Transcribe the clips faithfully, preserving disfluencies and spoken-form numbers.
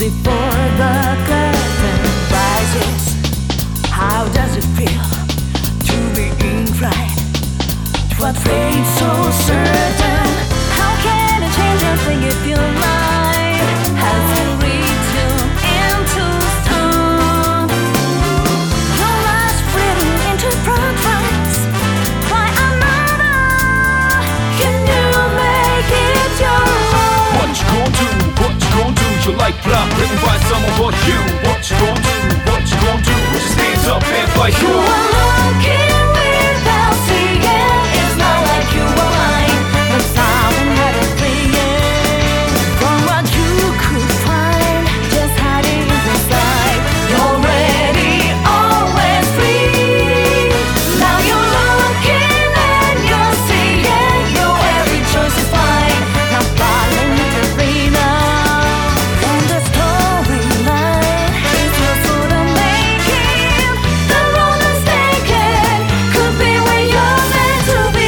before the curtain rises. How does it feel to be in right? What fate so certain? How can it change a thing if your life has been written into stone? Your life's written into progress by another. Can you make it your own? What you gonna do? What you gonna do? Your life block written by someone but you. What you gonna do? What you gonna do? Just stand up and fight You you. are looking without seeing. It's not like you were lying, but someone had a feeling from what you could find, just hiding inside. You're ready, always free. Now you're looking and you're seeing. Your every choice is fine. Now following the freedom from the storyline. It's just for the making. The road is taken could be where you're meant to be.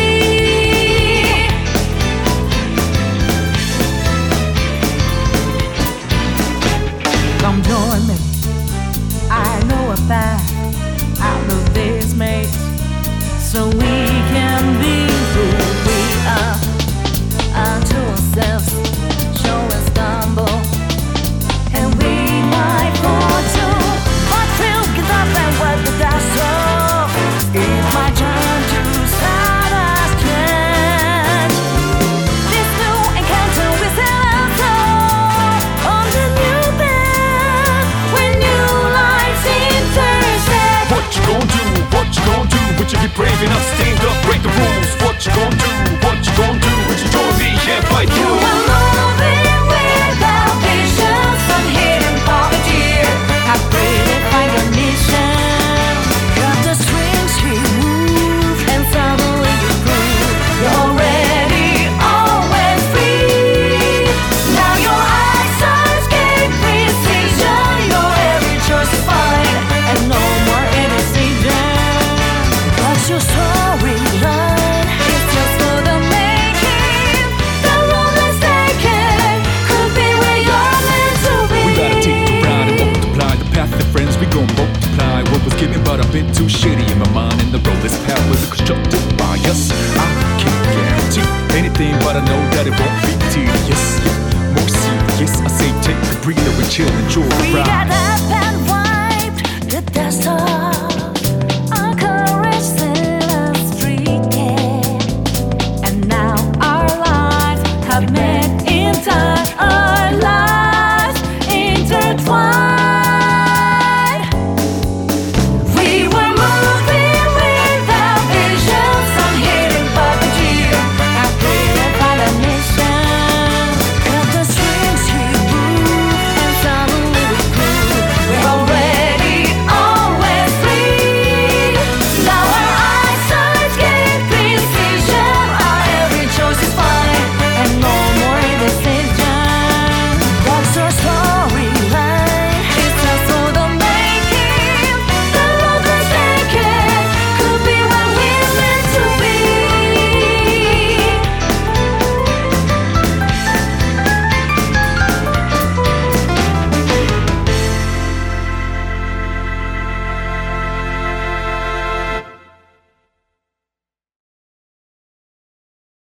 Come join me. I know a path out of this maze, so we can be who we are unto ourselves. Show us stumble, and we might fall too. But we'll get up and wipe the dust off. It's my turn to start us change. This new encounter with Elton on the new path when new lives intersect. What you gonna do? What you gonna do? Would you be brave enough? Stand up, break the rules. What you gonna do? What you gonna do? Would you join me and fight You you? are moving without patience, unhidden poverty. I pray to find a mission. Cut the strings we move, and suddenly you prove you're ready, always free. Now your eyes escape precision. Your every choice is fine, and no more indecision. But your storyline is just for the making. The road is taken could be where you're meant to be. We gotta take the ride and multiply the path of friends. We gon' multiply what was given, but I've been too shitty in my mind. And the road this path was constructed by us. I can't guarantee anything, but I know that it won't be tedious. More serious, I say take a breather and chill, enjoy the We ride. got